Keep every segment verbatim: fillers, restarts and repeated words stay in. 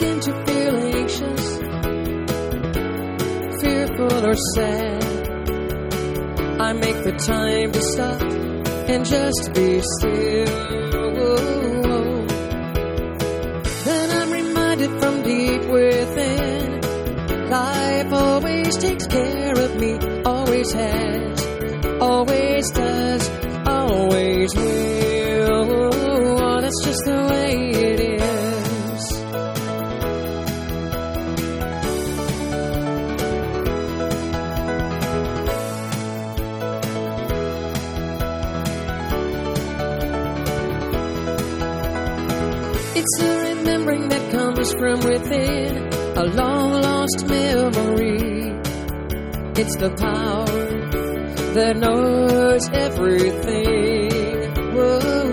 begin to feel anxious, fearful or sad, I make the time to stop and just be still. Then I'm reminded from deep within, life always takes care of me, always has, always does, always will. Oh, that's just the way it is. It's a remembering that comes from within, a long-lost memory. It's the power that knows everything. Whoa.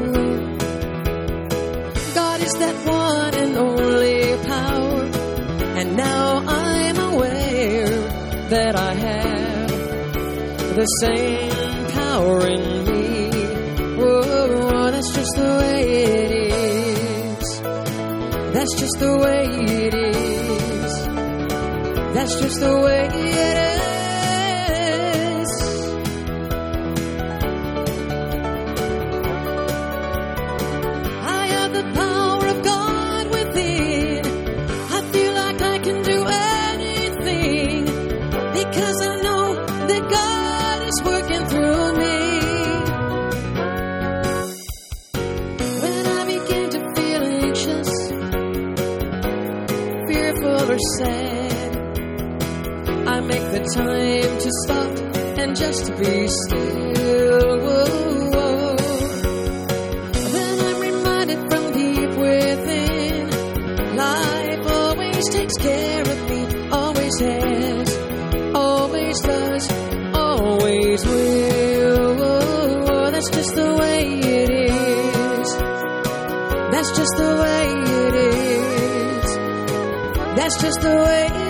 God is that one and only power, and now I'm aware that I have the same power in me. Whoa, that's just the way it is. That's just the way it is. That's just the way it is. I have the power of God within. I feel like I can do anything, because I know that God is working through me. When I begin to feel anxious, fearful or sad, I make the time to stop and just be still. Whoa, whoa. Then I'm reminded from deep within, life always takes care of me, always has, always does, always will. Whoa, that's just the way it is. That's just the way it is. That's just the way it is.